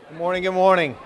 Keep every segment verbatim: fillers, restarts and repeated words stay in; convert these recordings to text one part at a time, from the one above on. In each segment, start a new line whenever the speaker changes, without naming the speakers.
Good morning, good morning.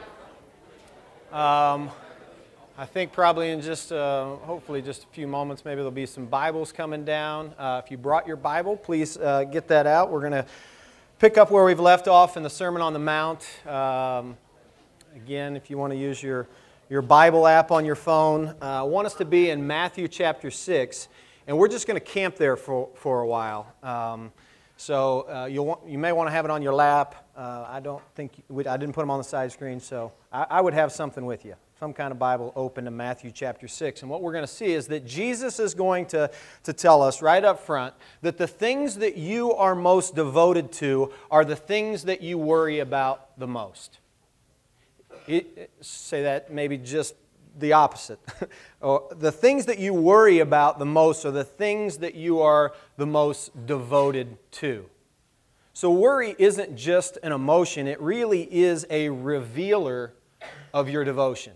Um, I think probably in just, uh, hopefully just a few moments, maybe there'll be some Bibles coming down. Uh, if you brought your Bible, please uh, get that out. We're going to pick up where we've left off in the Sermon on the Mount. Um, again, if you want to use your, your Bible app on your phone, uh, I want us to be in Matthew chapter six, and we're just going to camp there for, for a while. Um, So uh, you'll want, you may want to have it on your lap. Uh, I don't think, we, I didn't put them on the side screen, so I, I would have something with you, some kind of Bible open to Matthew chapter six. And what we're going to see is that Jesus is going to, to tell us right up front that the things that you are most devoted to are the things that you worry about the most. It, it, say that maybe just the opposite. The things that you worry about the most are the things that you are the most devoted to. So worry isn't just an emotion, it really is a revealer of your devotion.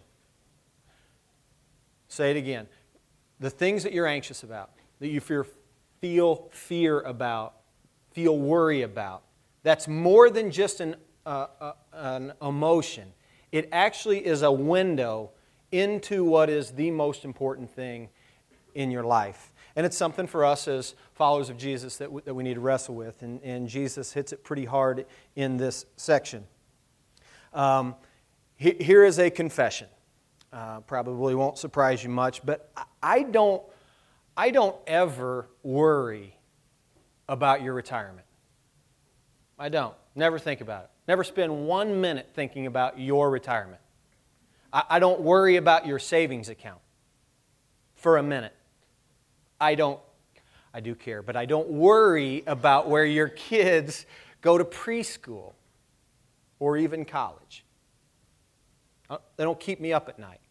Say it again. The things that you're anxious about, that you fear, feel fear about, feel worry about, that's more than just an, uh, uh, an emotion. It actually is a window into what is the most important thing in your life. And it's something for us as followers of Jesus that, w- that we need to wrestle with. And, and Jesus hits it pretty hard in this section. Um, he, here is a confession. Uh, probably won't surprise you much, but I don't, I don't ever worry about your retirement. I don't. Never think about it. Never spend one minute thinking about your retirement. I don't worry about your savings account for a minute. I don't, I do care, but I don't worry about where your kids go to preschool or even college. They don't keep me up at night.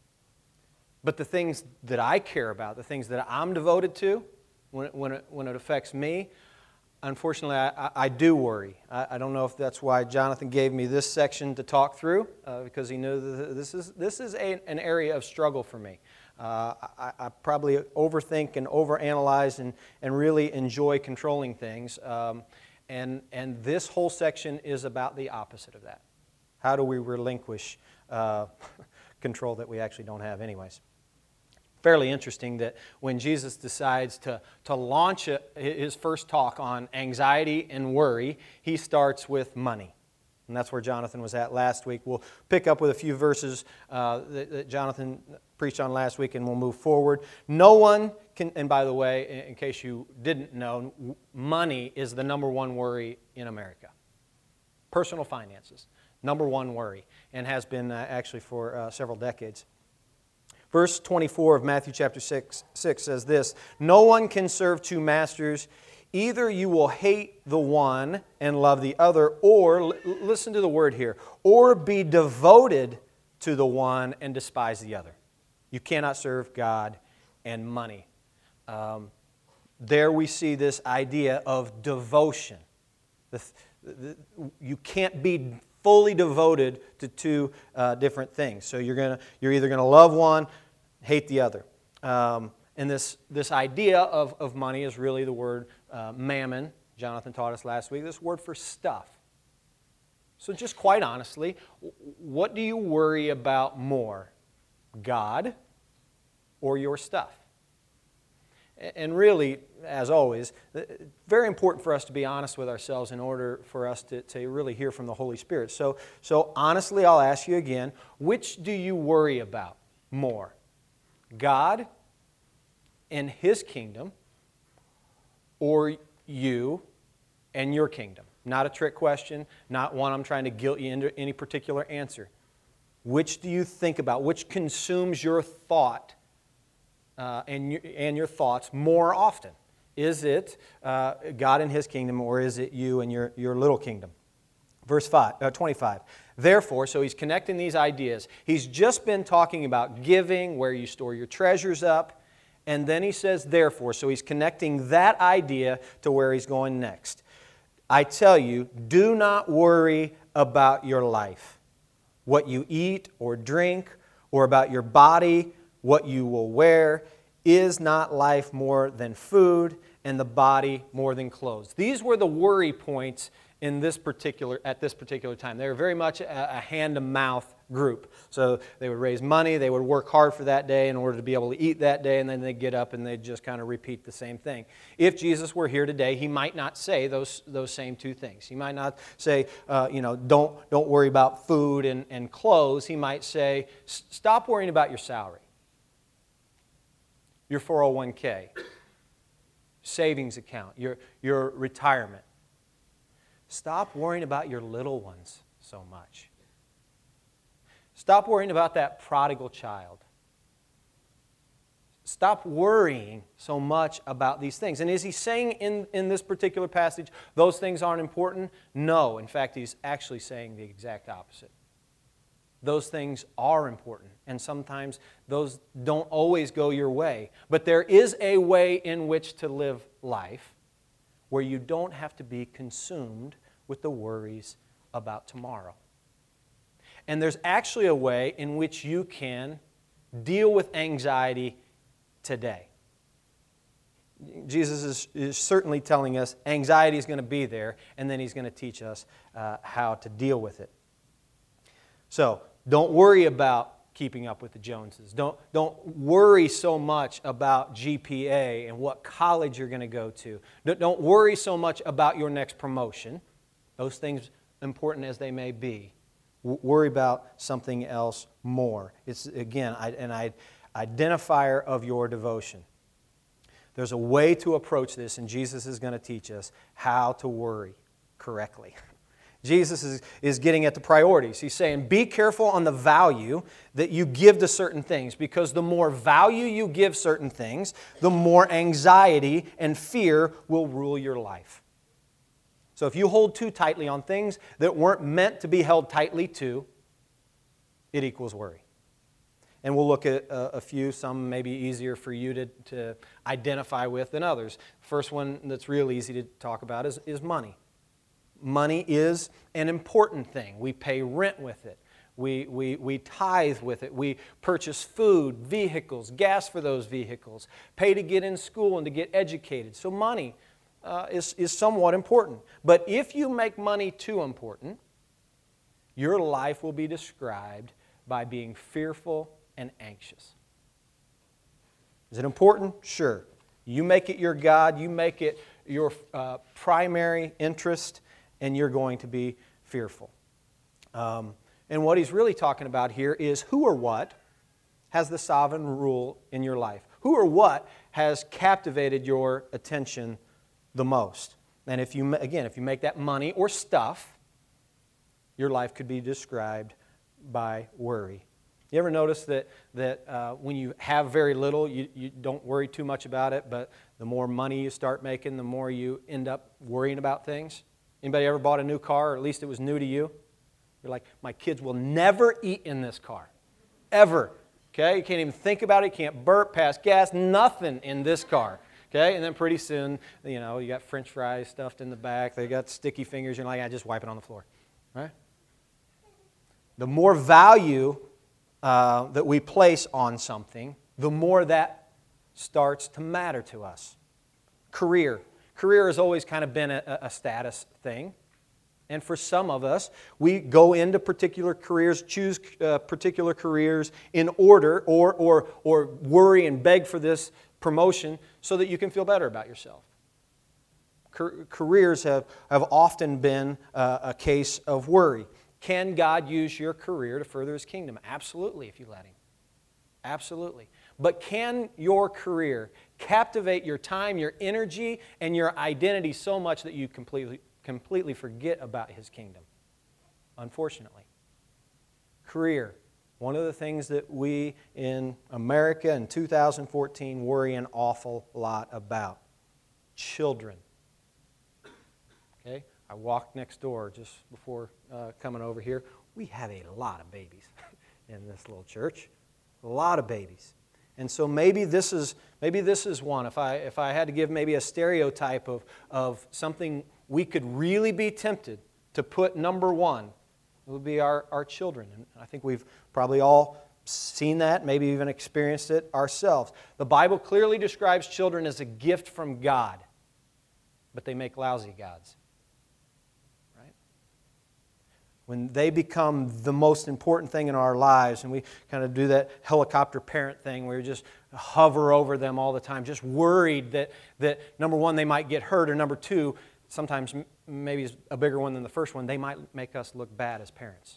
But the things that I care about, the things that I'm devoted to, when it, when it, when it affects me, unfortunately, I, I do worry. I, I don't know if that's why Jonathan gave me this section to talk through, uh, because he knew that this is this is a, an area of struggle for me. Uh, I, I probably overthink and overanalyze and, and really enjoy controlling things. Um, and, and this whole section is about the opposite of that. How do we relinquish uh, control that we actually don't have anyways? Fairly interesting that when Jesus decides to, to launch a, his first talk on anxiety and worry, he starts with money. And that's where Jonathan was at last week. We'll pick up with a few verses uh, that, that Jonathan preached on last week, and we'll move forward. No one can, and by the way, in, in case you didn't know, money is the number one worry in America. Personal finances, number one worry, and has been uh, actually for uh, several decades. Verse twenty-four of Matthew chapter six, six says this, "No one can serve two masters. Either you will hate the one and love the other, or," l- listen to the word here, "or be devoted to the one and despise the other." You cannot serve God and money. Um, there we see this idea of devotion. The, the, you can't be fully devoted to two uh, different things. So you're gonna, you're either going to love one, hate the other. Um, and this, this idea of, of money is really the word uh, mammon. Jonathan taught us last week, this word for stuff. So just quite honestly, what do you worry about more? God or your stuff? And really, as always, very important for us to be honest with ourselves in order for us to, to really hear from the Holy Spirit. So, so honestly, I'll ask you again, which do you worry about more? God and His kingdom, or you and your kingdom? Not a trick question, not one I'm trying to guilt you into any particular answer. Which do you think about? Which consumes your thought Uh, and, you, and your thoughts more often? Is it uh, God and His kingdom, or is it you and your, your little kingdom? Verse five, uh, twenty-five. Therefore, so he's connecting these ideas. He's just been talking about giving, where you store your treasures up, and then he says therefore. So he's connecting that idea to where he's going next. I tell you, do not worry about your life, what you eat or drink, or about your body, what you will wear. Is not life more than food, and the body more than clothes? These were the worry points in this particular at this particular time. They were very much a, a hand-to-mouth group. So they would raise money, they would work hard for that day in order to be able to eat that day, and then they'd get up and they'd just kind of repeat the same thing. If Jesus were here today, he might not say those those same two things. He might not say, uh, you know, don't don't worry about food and, and clothes. He might say, stop worrying about your salary, your four oh one k, savings account, your your retirement. Stop worrying about your little ones so much. Stop worrying about that prodigal child. Stop worrying so much about these things. And is he saying in, in this particular passage, those things aren't important? No. In fact, he's actually saying the exact opposite. Those things are important, and sometimes those don't always go your way. But there is a way in which to live life where you don't have to be consumed with the worries about tomorrow. And there's actually a way in which you can deal with anxiety today. Jesus is, is certainly telling us anxiety is going to be there, and then he's going to teach us uh, how to deal with it. So, don't worry about keeping up with the Joneses. Don't, don't worry so much about G P A and what college you're going to go to. Don't, don't worry so much about your next promotion. Those things, important as they may be. W- worry about something else more. It's, again, I, an I, identifier of your devotion. There's a way to approach this, and Jesus is going to teach us how to worry correctly. Jesus is, is getting at the priorities. He's saying, be careful on the value that you give to certain things, because the more value you give certain things, the more anxiety and fear will rule your life. So if you hold too tightly on things that weren't meant to be held tightly to, it equals worry. And we'll look at a, a few, some maybe easier for you to, to identify with than others. First one that's real easy to talk about is, is money. Money is an important thing. We pay rent with it. We, we, we tithe with it. We purchase food, vehicles, gas for those vehicles, pay to get in school and to get educated. So money uh, is, is somewhat important. But if you make money too important, your life will be described by being fearful and anxious. Is it important? Sure. You make it your God. You make it your uh, primary interest, and you're going to be fearful. Um, and what he's really talking about here is who or what has the sovereign rule in your life? Who or what has captivated your attention the most? And if you, again, if you make that money or stuff, your life could be described by worry. You ever notice that, that uh, when you have very little, you, you don't worry too much about it, but the more money you start making, the more you end up worrying about things? Anybody ever bought a new car, or at least it was new to you? You're like, my kids will never eat in this car. Ever. Okay? You can't even think about it. You can't burp, pass gas, nothing in this car. Okay? And then pretty soon, you know, you got French fries stuffed in the back. They got sticky fingers. You're like, I just wipe it on the floor. Right? The more value uh, that we place on something, the more that starts to matter to us. Career. Career has always kind of been a, a status thing. And for some of us, we go into particular careers, choose uh, particular careers in order, or, or, or worry and beg for this promotion so that you can feel better about yourself. Car- careers have, have often been uh, a case of worry. Can God use your career to further His kingdom? Absolutely, if you let Him. Absolutely. But can your career captivate your time, your energy, and your identity so much that you completely, completely forget about His kingdom? Unfortunately. Career. One of the things that we in America in two thousand fourteen worry an awful lot about. Children. Okay? I walked next door just before uh, coming over here. We have a lot of babies in this little church. A lot of babies. And so maybe this is maybe this is one. If I if I had to give maybe a stereotype of, of something we could really be tempted to put number one, it would be our, our children. And I think we've probably all seen that, maybe even experienced it ourselves. The Bible clearly describes children as a gift from God, but they make lousy gods. when they become the most important thing in our lives, and we kind of do that helicopter parent thing where you just hover over them all the time, just worried that, that number one, they might get hurt, or number two, sometimes maybe it's a bigger one than the first one, they might make us look bad as parents.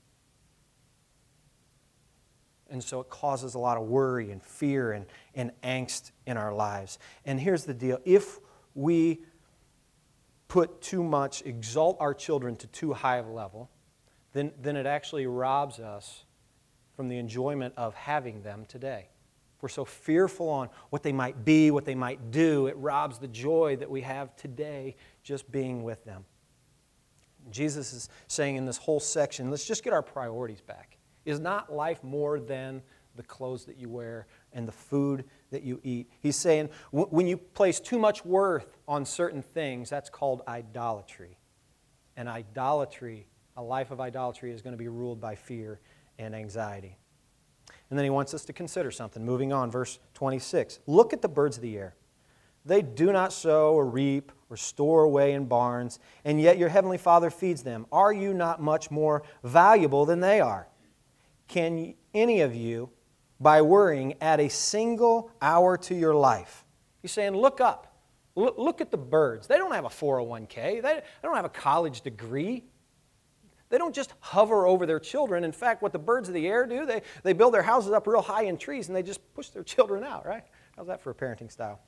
And so it causes a lot of worry and fear and, and angst in our lives. And here's the deal. If we put too much, exalt our children to too high of a level, then, then it actually robs us from the enjoyment of having them today. If we're so fearful on what they might be, what they might do, it robs the joy that we have today just being with them. Jesus is saying in this whole section, let's just get our priorities back. Is not life more than the clothes that you wear and the food that you eat? He's saying when you place too much worth on certain things, that's called idolatry. And idolatry, a life of idolatry, is going to be ruled by fear and anxiety. And then he wants us to consider something. Moving on, verse twenty-six. Look at the birds of the air. They do not sow or reap or store away in barns, and yet your heavenly Father feeds them. Are you not much more valuable than they are? Can any of you, by worrying, add a single hour to your life? He's saying, look up. Look, look at the birds. They don't have a four oh one k. They, they don't have a college degree. They don't just hover over their children. In fact, what the birds of the air do, they, they build their houses up real high in trees and they just push their children out, right? How's that for a parenting style?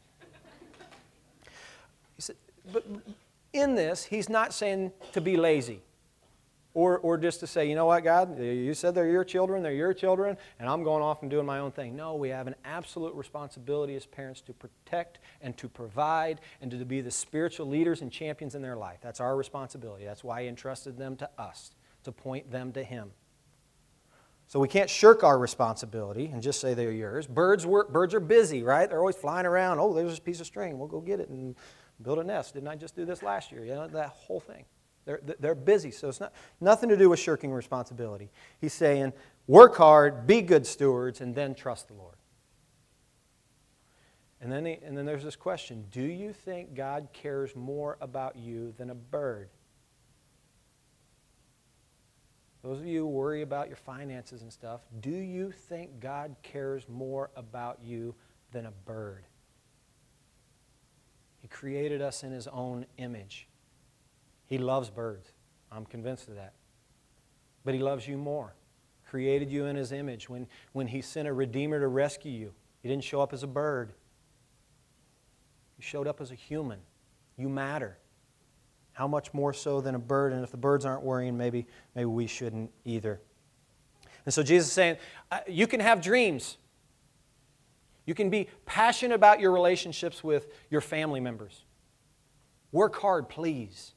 He said, but in this, he's not saying to be lazy. Or, or just to say, you know what, God, you said they're your children, they're your children, and I'm going off and doing my own thing. No, we have an absolute responsibility as parents to protect and to provide and to be the spiritual leaders and champions in their life. That's our responsibility. That's why He entrusted them to us, to point them to Him. So we can't shirk our responsibility and just say they're yours. Birds work, birds are busy, right? They're always flying around. Oh, there's this piece of string. We'll go get it and build a nest. Didn't I just do this last year? You know, that whole thing. They're, they're busy, so it's not nothing to do with shirking responsibility. He's saying, work hard, be good stewards, and then trust the Lord. And then, he, and then there's this question, do you think God cares more about you than a bird? Those of you who worry about your finances and stuff, do you think God cares more about you than a bird? He created us in His own image. He loves birds. I'm convinced of that. But He loves you more. Created you in His image. When, when He sent a Redeemer to rescue you, He didn't show up as a bird. He showed up as a human. You matter. How much more so than a bird? And if the birds aren't worrying, maybe, maybe we shouldn't either. And so Jesus is saying, you can have dreams. You can be passionate about your relationships with your family members. Work hard, please.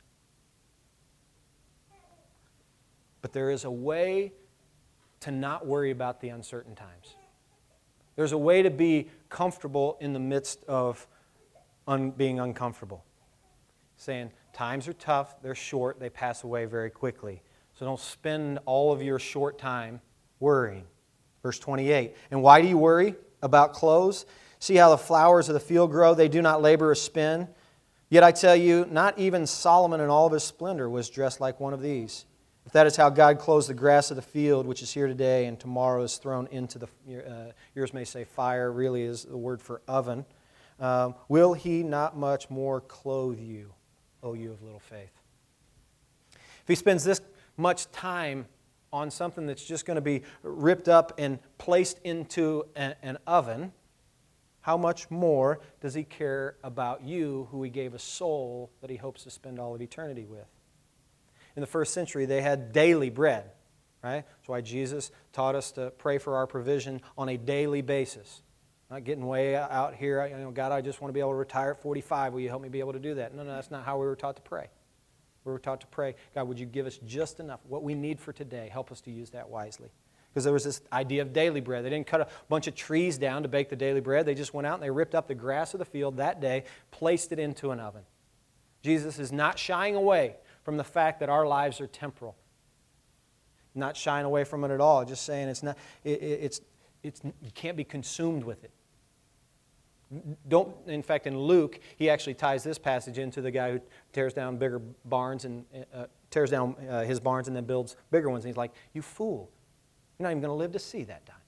But there is a way to not worry about the uncertain times. There's a way to be comfortable in the midst of un- being uncomfortable. Saying, times are tough, they're short, they pass away very quickly. So don't spend all of your short time worrying. Verse twenty-eight, and why do you worry about clothes? See how the flowers of the field grow, they do not labor or spin. Yet I tell you, not even Solomon in all of his splendor was dressed like one of these. If that is how God clothes the grass of the field, which is here today and tomorrow is thrown into the, uh, yours may say fire, really is the word for oven, um, will He not much more clothe you, O you of little faith? If He spends this much time on something that's just going to be ripped up and placed into a, an oven, how much more does He care about you, who He gave a soul that He hopes to spend all of eternity with? In the first century, they had daily bread, right? That's why Jesus taught us to pray for our provision on a daily basis. Not getting way out here, you know, God, I just want to be able to retire at forty-five. Will you help me be able to do that? No, no, that's not how we were taught to pray. We were taught to pray, God, would you give us just enough, what we need for today? Help us to use that wisely. Because there was this idea of daily bread. They didn't cut a bunch of trees down to bake the daily bread. They just went out and they ripped up the grass of the field that day, placed it into an oven. Jesus is not shying away from the fact that our lives are temporal. Not shying away from it at all. Just saying it's not. It, it, it's it's you can't be consumed with it. Don't, in fact, in Luke, he actually ties this passage into the guy who tears down bigger barns and uh, tears down uh, his barns and then builds bigger ones. And he's like, you fool. You're not even going to live to see that time.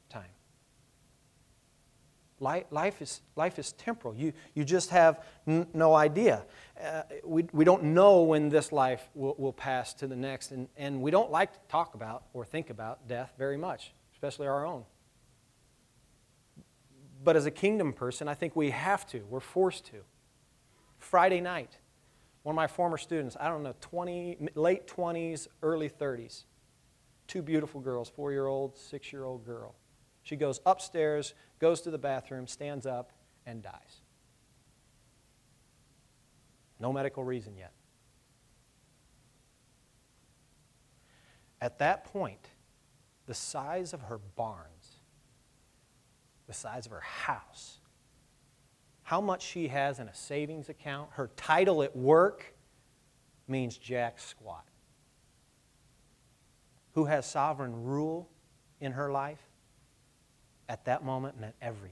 Life, life, is, life is temporal. You, you just have n- no idea. Uh, we, we don't know when this life will, will pass to the next. And, and we don't like to talk about or think about death very much, especially our own. But as a kingdom person, I think we have to. We're forced to. Friday night, one of my former students, I don't know, twenty, late twenties, early thirties, two beautiful girls, four-year-old, six-year-old girl. She goes upstairs, goes to the bathroom, stands up, and dies. No medical reason yet. At that point, the size of her barns, the size of her house, how much she has in a savings account, her title at work means jack squat. Who has sovereign rule in her life? At that moment meant everything.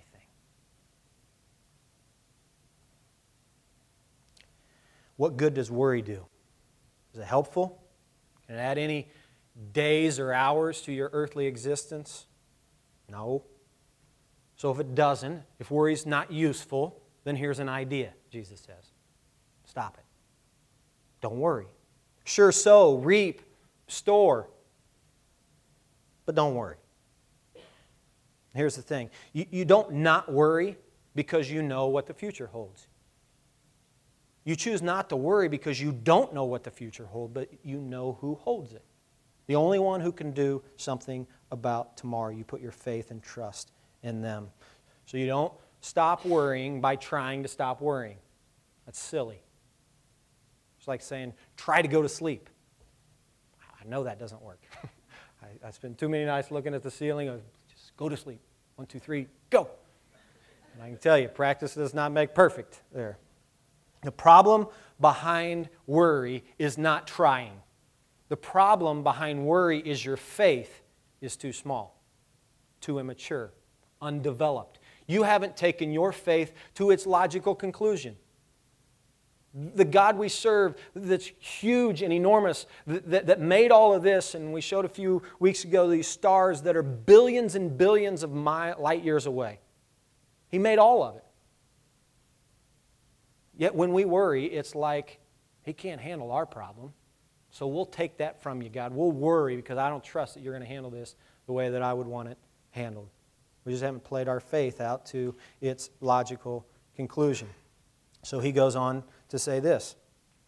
What good does worry do? Is it helpful? Can it add any days or hours to your earthly existence? No. So if it doesn't, if worry's not useful, then here's an idea, Jesus says. Stop it. Don't worry. Sure, sow, reap, store, but don't worry. Here's the thing. You, you don't not worry because you know what the future holds. You choose not to worry because you don't know what the future holds, but you know who holds it. The only one who can do something about tomorrow. You put your faith and trust in them. So you don't stop worrying by trying to stop worrying. That's silly. It's like saying, try to go to sleep. I know that doesn't work. I, I spend too many nights looking at the ceiling of, just go to sleep. One, two, three, go. And I can tell you, practice does not make perfect there. The problem behind worry is not trying. The problem behind worry is your faith is too small, too immature, undeveloped. You haven't taken your faith to its logical conclusion. The God we serve that's huge and enormous, that, that made all of this, and we showed a few weeks ago these stars that are billions and billions of light years away. He made all of it. Yet when we worry, it's like, He can't handle our problem. So we'll take that from you, God. We'll worry because I don't trust that you're going to handle this the way that I would want it handled. We just haven't played our faith out to its logical conclusion. So he goes on to say this.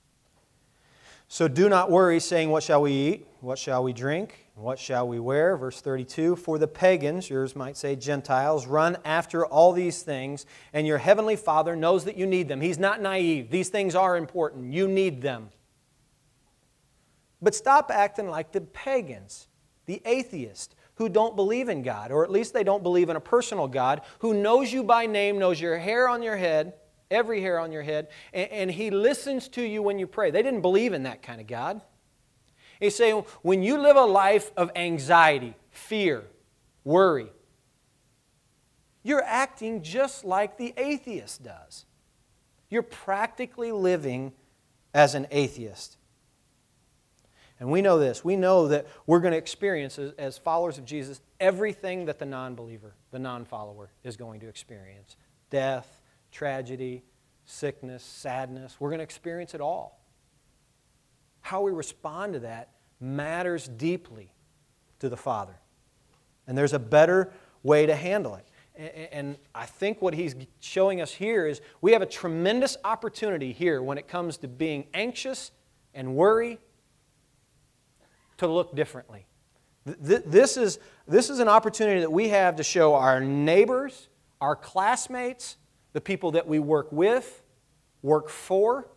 So do not worry, saying, what shall we eat? What shall we drink? What shall we wear? Verse thirty-two, for the pagans, yours might say Gentiles, run after all these things, and your heavenly Father knows that you need them. He's not naive. These things are important. You need them. But stop acting like the pagans, the atheists, who don't believe in God, or at least they don't believe in a personal God, who knows you by name, knows your hair on your head, every hair on your head, and, and He listens to you when you pray. They didn't believe in that kind of God. He's saying, when you live a life of anxiety, fear, worry, you're acting just like the atheist does. You're practically living as an atheist. And we know this. We know that we're going to experience, as, as followers of Jesus, everything that the non-believer, the non-follower, is going to experience. Death, tragedy, sickness, sadness. We're going to experience it all. How we respond to that matters deeply to the Father. And there's a better way to handle it. And, and I think what He's showing us here is we have a tremendous opportunity here when it comes to being anxious and worry to look differently. This is, this is an opportunity that we have to show our neighbors, our classmates, the people that we work with, work for,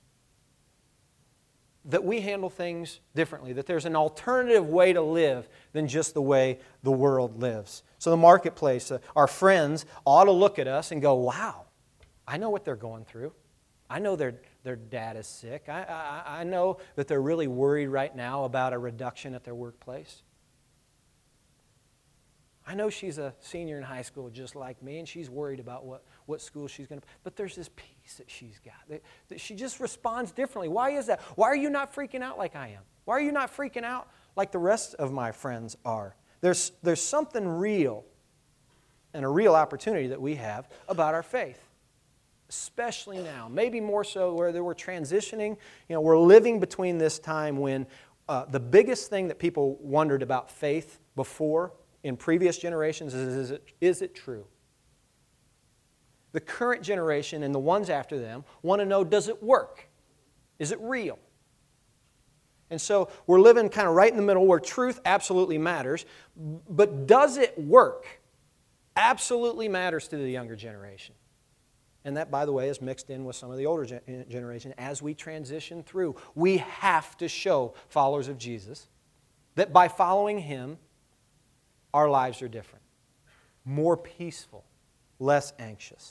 that we handle things differently, that there's an alternative way to live than just the way the world lives. So the marketplace, uh, our friends ought to look at us and go, wow, I know what they're going through. I know their, their dad is sick. I, I, I know that they're really worried right now about a reduction at their workplace. I know she's a senior in high school just like me, and she's worried about what, what school she's going to, but there's this peace that she's got. That, that she just responds differently. Why is that? Why are you not freaking out like I am? Why are you not freaking out like the rest of my friends are? There's, there's something real and a real opportunity that we have about our faith, especially now. Maybe more so where we're transitioning. You know, we're living between this time when uh, the biggest thing that people wondered about faith before in previous generations is, is, it, is it true? The current generation and the ones after them want to know, does it work? Is it real? And so we're living kind of right in the middle where truth absolutely matters, but does it work? Absolutely matters to the younger generation. And that, by the way, is mixed in with some of the older gen- generation. As we transition through, we have to show followers of Jesus that by following Him, our lives are different, more peaceful, less anxious.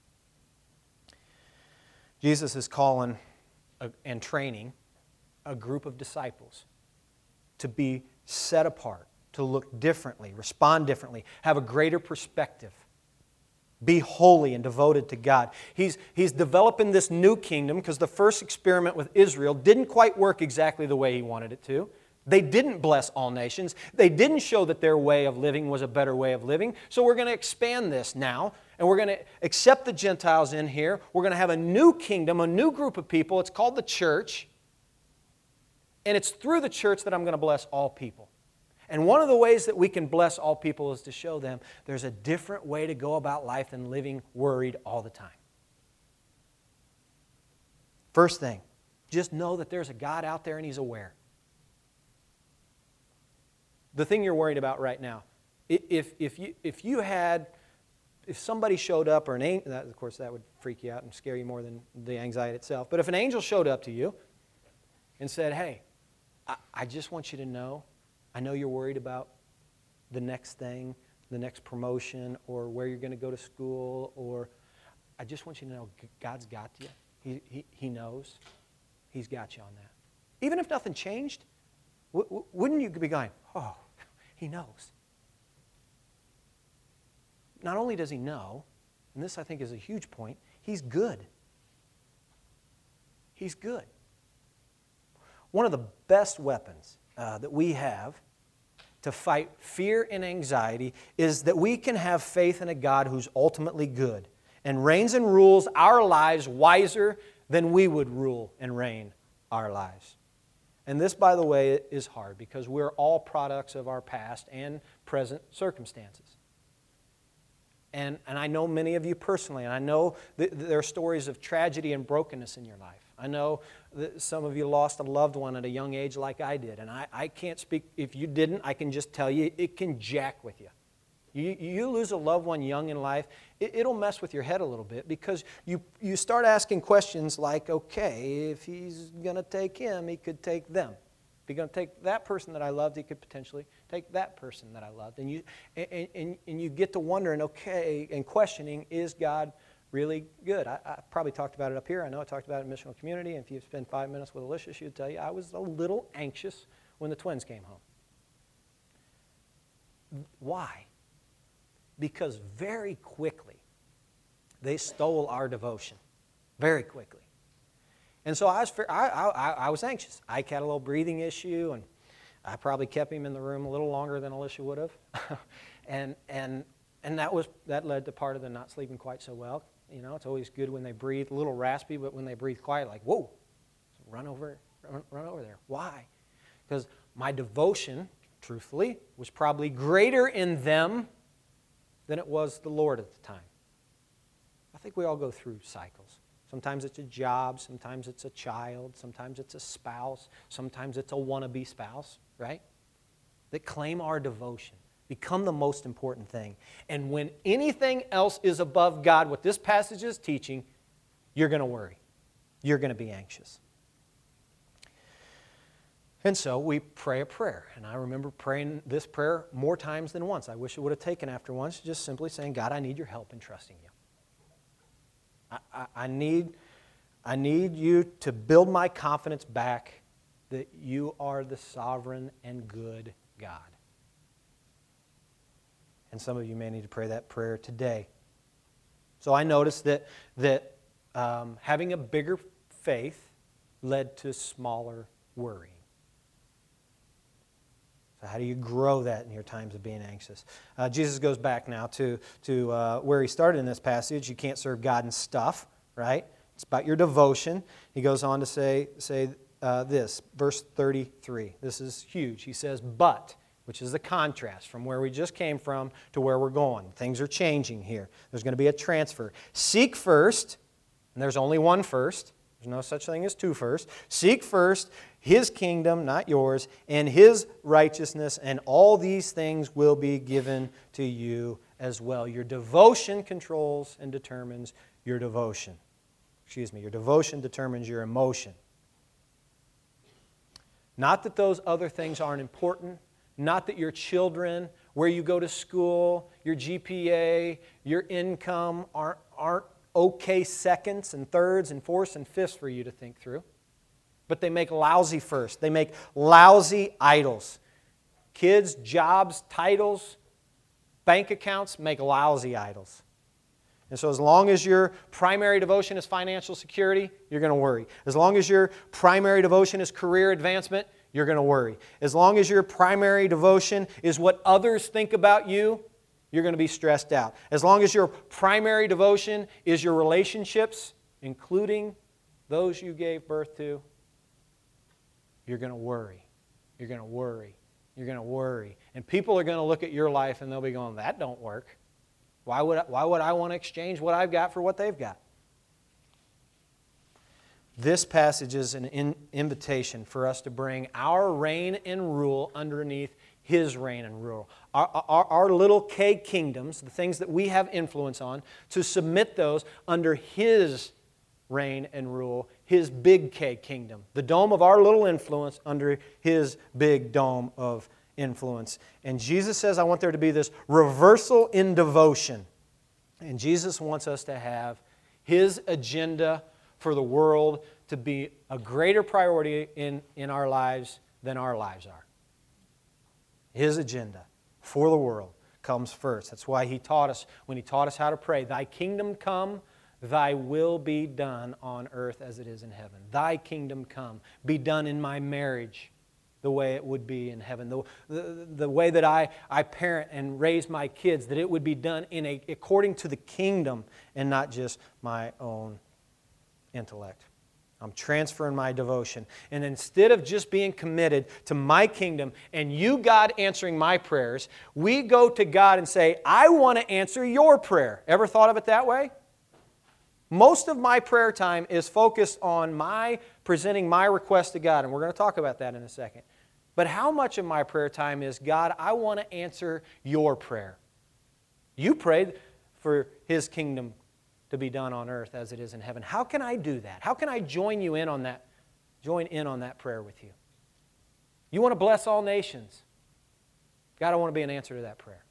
Jesus is calling a, and training a group of disciples to be set apart, to look differently, respond differently, have a greater perspective, be holy and devoted to God. He's, he's developing this new kingdom because the first experiment with Israel didn't quite work exactly the way He wanted it to. They didn't bless all nations. They didn't show that their way of living was a better way of living. So we're going to expand this now, and we're going to accept the Gentiles in here. We're going to have a new kingdom, a new group of people. It's called the church. And it's through the church that I'm going to bless all people. And one of the ways that we can bless all people is to show them there's a different way to go about life than living worried all the time. First thing, just know that there's a God out there and He's aware. The thing you're worried about right now, if, if, you, if you had, if somebody showed up, or an angel, that, of course that would freak you out and scare you more than the anxiety itself, but if an angel showed up to you and said, hey, I, I just want you to know, I know you're worried about the next thing, the next promotion, or where you're going to go to school, or I just want you to know God's got you. He, he, he knows. He's got you on that. Even if nothing changed, w- w- wouldn't you be going, oh, He knows. Not only does He know, and this I think is a huge point, He's good. He's good. One of the best weapons uh, that we have to fight fear and anxiety is that we can have faith in a God who's ultimately good and reigns and rules our lives wiser than we would rule and reign our lives. And this, by the way, is hard because we're all products of our past and present circumstances. And, and I know many of you personally, and I know that there are stories of tragedy and brokenness in your life. I know that some of you lost a loved one at a young age like I did, and I, I can't speak, if you didn't, I can just tell you, it can jack with you. You, you lose a loved one young in life, it, it'll mess with your head a little bit because you, you start asking questions like, okay, if He's going to take him, He could take them. If He's going to take that person that I loved, He could potentially take that person that I loved. And you, and, and, and you get to wondering, okay, and questioning, is God really good? I, I probably talked about it up here. I know I talked about it in missional community. And if you spend five minutes with Alicia, she would tell you I was a little anxious when the twins came home. Why? Because very quickly, they stole our devotion. Very quickly. And so I was, I, I, I was anxious. Ike had a little breathing issue, and I probably kept him in the room a little longer than Alicia would have. and and and that was that led to part of the not sleeping quite so well. You know, it's always good when they breathe, a little raspy, but when they breathe quiet, like, whoa, run over, run, run over there. Why? Because my devotion, truthfully, was probably greater in them than it was the Lord at the time. I think we all go through cycles. Sometimes it's a job, sometimes it's a child, sometimes it's a spouse, sometimes it's a wannabe spouse, right? That claim our devotion, become the most important thing. And when anything else is above God, what this passage is teaching, you're going to worry. You're going to be anxious. And so we pray a prayer. And I remember praying this prayer more times than once. I wish it would have taken after once, just simply saying, God, I need your help in trusting you. I, I, I need, I need you to build my confidence back that you are the sovereign and good God. And some of you may need to pray that prayer today. So I noticed that, that um, having a bigger faith led to smaller worrying. So how do you grow that in your times of being anxious? Uh, Jesus goes back now to, to uh, where he started in this passage. You can't serve God and stuff, right? It's about your devotion. He goes on to say, say uh, this, verse thirty-three. This is huge. He says, but, which is the contrast from where we just came from to where we're going. Things are changing here. There's going to be a transfer. Seek first, and there's only one first. There's no such thing as two first. Seek first His kingdom, not yours, and His righteousness, and all these things will be given to you as well. Your devotion controls and determines your devotion. Excuse me, your devotion determines your emotion. Not that those other things aren't important. Not that your children, where you go to school, your G P A, your income aren't, aren't okay seconds and thirds and fourths and fifths for you to think through. But they make lousy first. They make lousy idols. Kids, jobs, titles, bank accounts make lousy idols. And so as long as your primary devotion is financial security, you're going to worry. As long as your primary devotion is career advancement, you're going to worry. As long as your primary devotion is what others think about you, you're going to be stressed out. As long as your primary devotion is your relationships, including those you gave birth to, you're going to worry. You're going to worry. You're going to worry. And people are going to look at your life and they'll be going, that don't work. Why would I, why would I want to exchange what I've got for what they've got? This passage is an in, invitation for us to bring our reign and rule underneath His reign and rule. Our, our, our little K kingdoms, the things that we have influence on, to submit those under His reign and rule, His big K kingdom. The dome of our little influence under His big dome of influence. And Jesus says, I want there to be this reversal in devotion. And Jesus wants us to have His agenda for the world to be a greater priority in, in our lives than our lives are. His agenda for the world comes first. That's why He taught us, when He taught us how to pray, Thy kingdom come, Thy will be done on earth as it is in heaven. Thy kingdom come, be done in my marriage the way it would be in heaven. The, the, the way that I, I parent and raise my kids, that it would be done in a, according to the kingdom and not just my own intellect. I'm transferring my devotion. And instead of just being committed to my kingdom and you, God, answering my prayers, we go to God and say, I want to answer your prayer. Ever thought of it that way? Most of my prayer time is focused on my presenting my request to God, and we're going to talk about that in a second. But how much of my prayer time is, God, I want to answer your prayer. You prayed for His kingdom to be done on earth as it is in heaven. How can I do that? How can I join you in on that, join in on that prayer with you? You want to bless all nations. God, I want to be an answer to that prayer.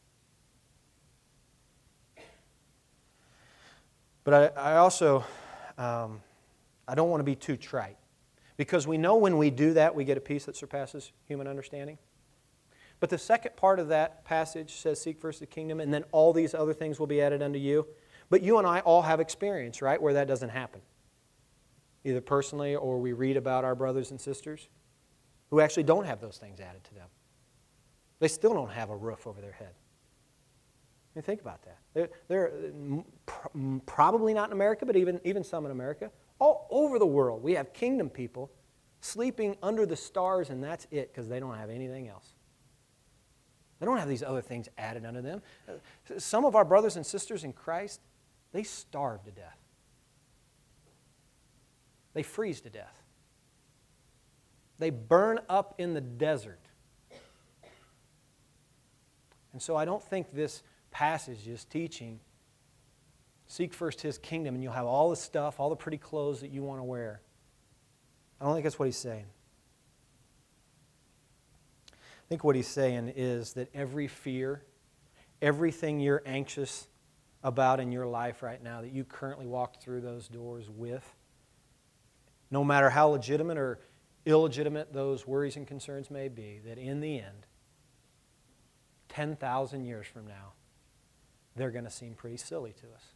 But I, I also, um, I don't want to be too trite. Because we know when we do that, we get a peace that surpasses human understanding. But the second part of that passage says, seek first the kingdom, and then all these other things will be added unto you. But you and I all have experience, right, where that doesn't happen. Either personally or we read about our brothers and sisters who actually don't have those things added to them. They still don't have a roof over their head. I mean, think about that. They're, they're probably not in America, but even, even some in America. All over the world, we have kingdom people sleeping under the stars, and that's it because they don't have anything else. They don't have these other things added unto them. Some of our brothers and sisters in Christ, they starve to death. They freeze to death. They burn up in the desert. And so I don't think this passage is teaching, seek first His kingdom and you'll have all the stuff, all the pretty clothes that you want to wear. I don't think that's what he's saying. I think what he's saying is that every fear, everything you're anxious about in your life right now, that you currently walk through those doors with, no matter how legitimate or illegitimate those worries and concerns may be, that in the end, ten thousand years from now, they're going to seem pretty silly to us.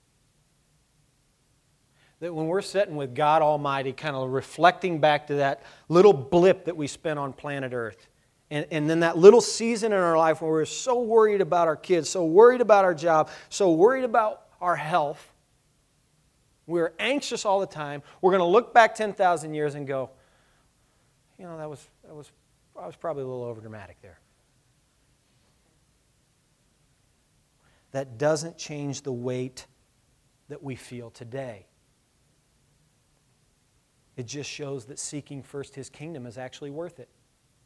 That when we're sitting with God Almighty, kind of reflecting back to that little blip that we spent on planet Earth, and, and then that little season in our life where we're so worried about our kids, so worried about our job, so worried about our health, we're anxious all the time, we're going to look back ten thousand years and go, you know, that was, that was, I was probably a little overdramatic there. That doesn't change the weight that we feel today. It just shows that seeking first His kingdom is actually worth it.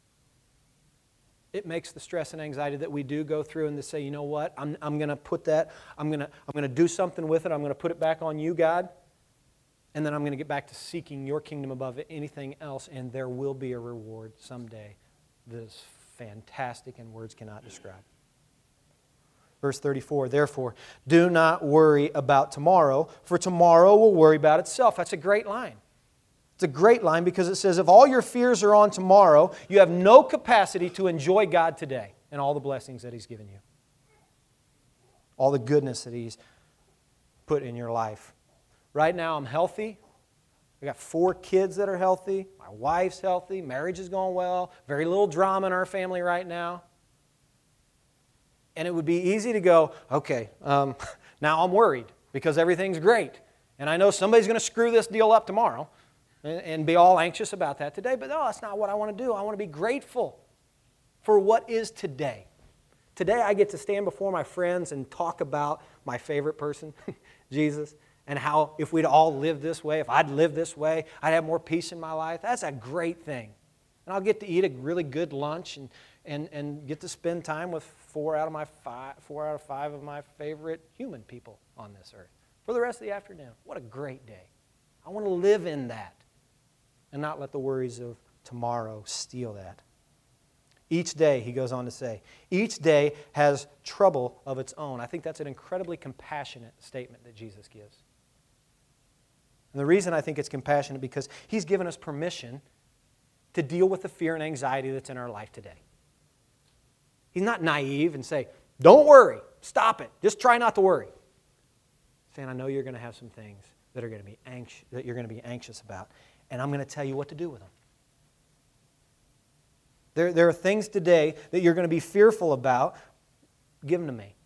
It makes the stress and anxiety that we do go through and to say, you know what, I'm, I'm going to put that, I'm going to I'm going to do something with it, I'm going to put it back on you, God, and then I'm going to get back to seeking your kingdom above anything else, and there will be a reward someday that is fantastic and words cannot describe. Verse thirty-four, therefore, do not worry about tomorrow, for tomorrow will worry about itself. That's a great line. It's a great line because it says, if all your fears are on tomorrow, you have no capacity to enjoy God today and all the blessings that He's given you. All the goodness that He's put in your life. Right now, I'm healthy. I got four kids that are healthy. My wife's healthy. Marriage is going well. Very little drama in our family right now. And it would be easy to go, okay, um, now I'm worried because everything's great. And I know somebody's going to screw this deal up tomorrow. And be all anxious about that today. But no, that's not what I want to do. I want to be grateful for what is today. Today I get to stand before my friends and talk about my favorite person, Jesus, and how if we'd all lived this way, if I'd lived this way, I'd have more peace in my life. That's a great thing. And I'll get to eat a really good lunch and, and, and get to spend time with four out of my five, four out of five of my favorite human people on this earth for the rest of the afternoon. What a great day. I want to live in that. And not let the worries of tomorrow steal that. Each day, he goes on to say, each day has trouble of its own. I think that's an incredibly compassionate statement that Jesus gives. And the reason I think it's compassionate because He's given us permission to deal with the fear and anxiety that's in our life today. He's not naive and say, don't worry, stop it, just try not to worry. He's saying, I know you're going to have some things that are going to be anxious, that you're going to be anxious about. And I'm going to tell you what to do with them. There, there are things today that you're going to be fearful about. Give them to me.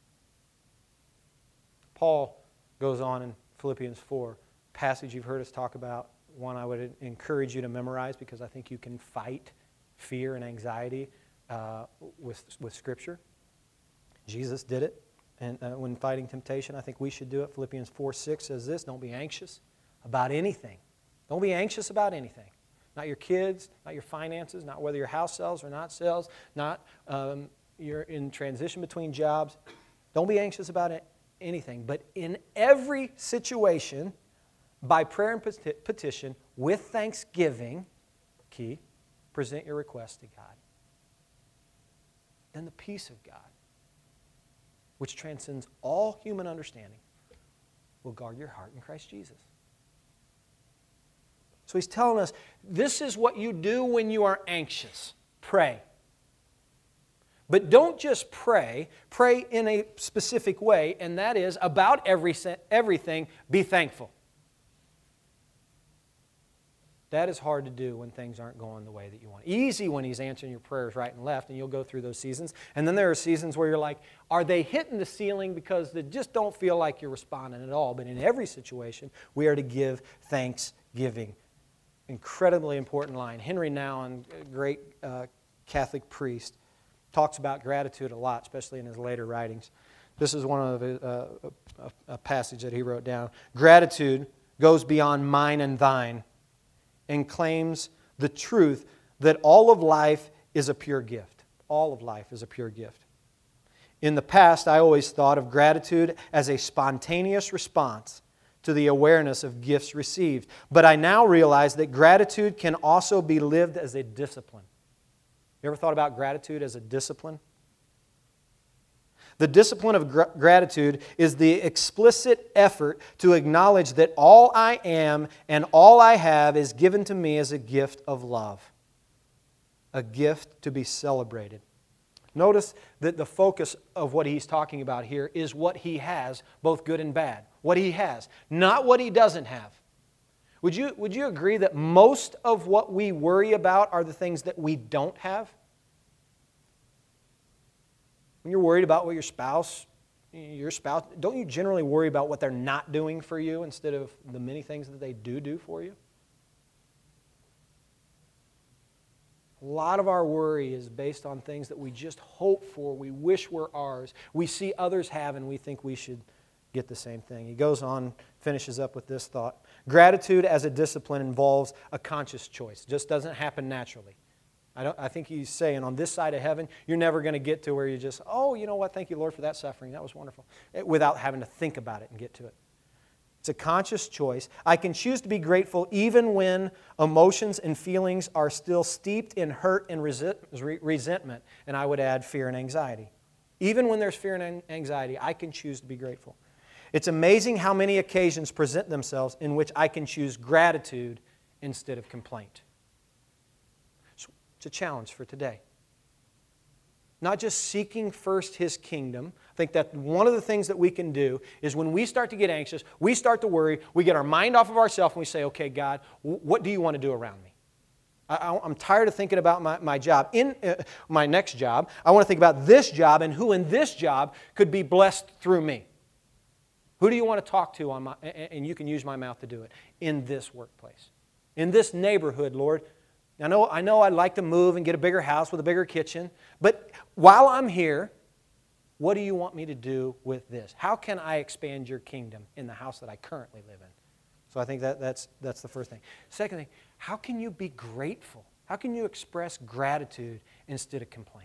Paul goes on in Philippians four, passage you've heard us talk about, one I would encourage you to memorize because I think you can fight fear and anxiety uh, with, with Scripture. Jesus did it. And uh, when fighting temptation, I think we should do it. Philippians four six says this, don't be anxious about anything. Don't be anxious about anything. Not your kids, not your finances, not whether your house sells or not sells, not um, you're in transition between jobs. Don't be anxious about it, anything. But in every situation, by prayer and petition, with thanksgiving, key, present your request to God. Then the peace of God, which transcends all human understanding, will guard your heart in Christ Jesus. So he's telling us, this is what you do when you are anxious. Pray. But don't just pray. Pray in a specific way, and that is about every, everything, be thankful. That is hard to do when things aren't going the way that you want. Easy when He's answering your prayers right and left, and you'll go through those seasons. And then there are seasons where you're like, are they hitting the ceiling because they just don't feel like you're responding at all? But in every situation, we are to give thanksgiving. Incredibly important line. Henry Nouwen, a great uh, Catholic priest, talks about gratitude a lot, especially in his later writings. This is one of his, uh, a, a passage that he wrote down. Gratitude goes beyond mine and thine and claims the truth that all of life is a pure gift. All of life is a pure gift. In the past, I always thought of gratitude as a spontaneous response to the awareness of gifts received. But I now realize that gratitude can also be lived as a discipline. You ever thought about gratitude as a discipline? The discipline of gr- gratitude is the explicit effort to acknowledge that all I am and all I have is given to me as a gift of love, a gift to be celebrated. Notice that the focus of what he's talking about here is what he has, both good and bad. What he has, not what he doesn't have. Would you, would you agree that most of what we worry about are the things that we don't have? When you're worried about what your spouse, your spouse, don't you generally worry about what they're not doing for you instead of the many things that they do do for you? A lot of our worry is based on things that we just hope for, we wish were ours, we see others have, and we think we should get the same thing. He goes on, finishes up with this thought. Gratitude as a discipline involves a conscious choice. It just doesn't happen naturally. I, don't, I think he's saying on this side of heaven, you're never going to get to where you just, oh, you know what, thank you, Lord, for that suffering. That was wonderful. It, without having to think about it and get to it. It's a conscious choice. I can choose to be grateful even when emotions and feelings are still steeped in hurt and resentment, and I would add fear and anxiety. Even when there's fear and anxiety, I can choose to be grateful. It's amazing how many occasions present themselves in which I can choose gratitude instead of complaint. So it's a challenge for today. Not just seeking first His kingdom. I think that one of the things that we can do is when we start to get anxious, we start to worry, we get our mind off of ourselves and we say, okay, God, what do you want to do around me? I, I'm tired of thinking about my, my job. In uh, my next job, I want to think about this job and who in this job could be blessed through me. Who do you want to talk to on my, and you can use my mouth to do it, in this workplace, in this neighborhood, Lord. I know, I know I'd like to move and get a bigger house with a bigger kitchen, but while I'm here, what do you want me to do with this? How can I expand your kingdom in the house that I currently live in? So I think that, that's, that's the first thing. Second thing, how can you be grateful? How can you express gratitude instead of complaining?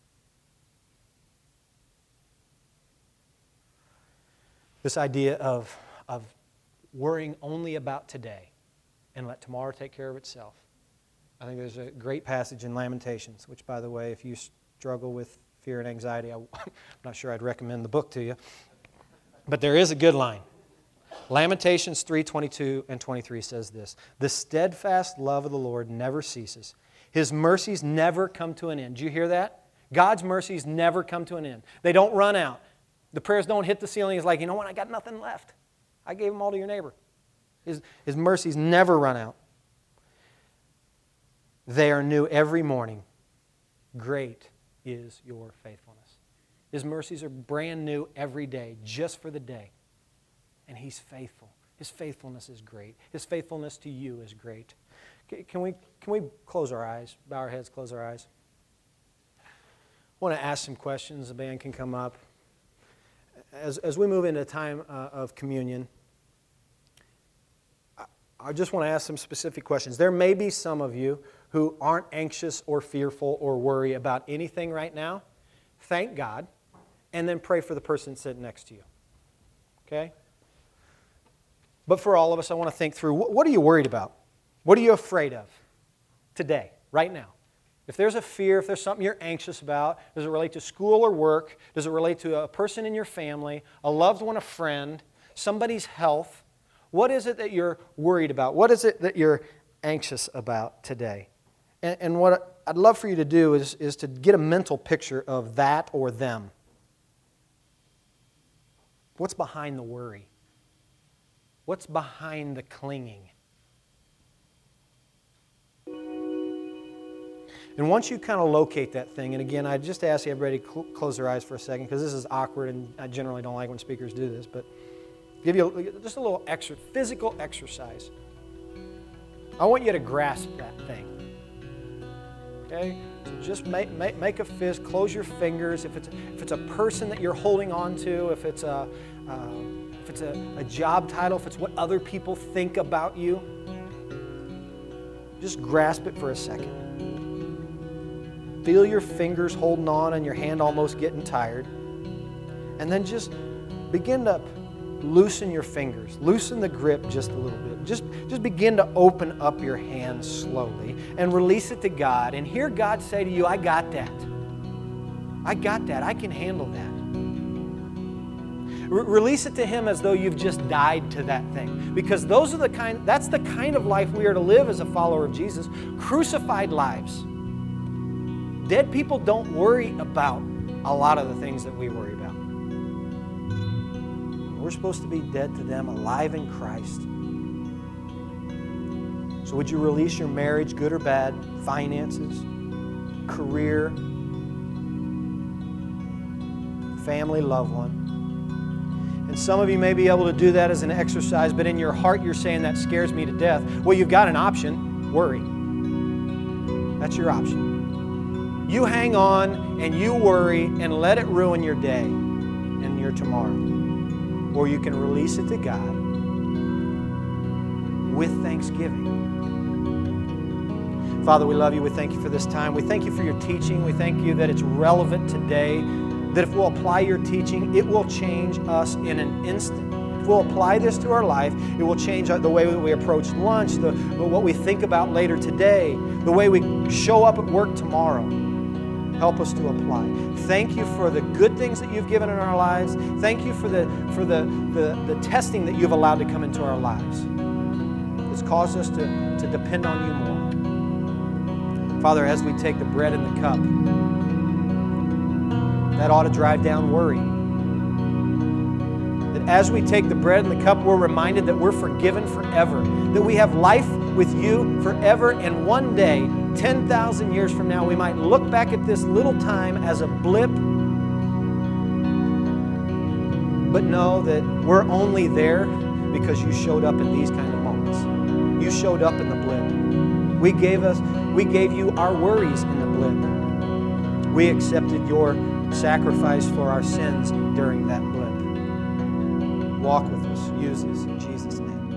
This idea of, of worrying only about today and let tomorrow take care of itself. I think there's a great passage in Lamentations, which, by the way, if you struggle with fear and anxiety, I, I'm not sure I'd recommend the book to you. But there is a good line. Lamentations three twenty-two and twenty-three says this: "The steadfast love of the Lord never ceases. His mercies never come to an end." Do you hear that? God's mercies never come to an end. They don't run out. The prayers don't hit the ceiling. It's like, you know what, I got nothing left. I gave them all to your neighbor. His, his mercies never run out. They are new every morning. Great is your faithfulness. His mercies are brand new every day, just for the day. And He's faithful. His faithfulness is great. His faithfulness to you is great. Can we, can we close our eyes, bow our heads, close our eyes? I want to ask some questions. The band can come up. As, as we move into a time uh, of communion, I, I just want to ask some specific questions. There may be some of you who aren't anxious or fearful or worry about anything right now. Thank God, and then pray for the person sitting next to you. Okay? But for all of us, I want to think through, what, what are you worried about? What are you afraid of today, right now? If there's a fear, if there's something you're anxious about, does it relate to school or work? Does it relate to a person in your family, a loved one, a friend, somebody's health? What is it that you're worried about? What is it that you're anxious about today? And, and what I'd love for you to do is, is to get a mental picture of that or them. What's behind the worry? What's behind the clinging? And once you kind of locate that thing, and again, I just ask everybody to cl- close their eyes for a second, because this is awkward, and I generally don't like when speakers do this, but give you a, just a little extra physical exercise. I want you to grasp that thing. Okay? So just make, make, make a fist, close your fingers. If it's, if it's a person that you're holding on to, if it's, a, uh, if it's a, a job title, if it's what other people think about you, just grasp it for a second. Feel your fingers holding on and your hand almost getting tired. And then just begin to loosen your fingers. Loosen the grip just a little bit. Just, just begin to open up your hand slowly and release it to God. And hear God say to you, I got that. I got that. I can handle that. Re- release it to Him as though you've just died to that thing. Because those are the kind, that's the kind of life we are to live as a follower of Jesus. Crucified lives. Dead people don't worry about a lot of the things that we worry about. We're supposed to be dead to them, alive in Christ. So would you release your marriage, good or bad, finances, career, family, loved one? And some of you may be able to do that as an exercise, but in your heart you're saying, that scares me to death. Well, you've got an option. Worry. That's your option. You hang on and you worry and let it ruin your day and your tomorrow. Or you can release it to God with thanksgiving. Father, we love you. We thank you for this time. We thank you for your teaching. We thank you that it's relevant today, that if we'll apply your teaching, it will change us in an instant. If we'll apply this to our life, it will change the way that we approach lunch, the, what we think about later today, the way we show up at work tomorrow. Help us to apply. Thank you for the good things that you've given in our lives. Thank you for the, for the, the, the testing that you've allowed to come into our lives. It's caused us to, to depend on you more. Father, as we take the bread and the cup, that ought to drive down worry. That as we take the bread and the cup, we're reminded that we're forgiven forever, that we have life with you forever, and one day, ten thousand years from now, we might look back at this little time as a blip, but know that we're only there because you showed up in these kind of moments. You showed up in the blip. We gave us, we gave you our worries in the blip. We accepted your sacrifice for our sins during that blip. Walk with us. Use us in Jesus' name.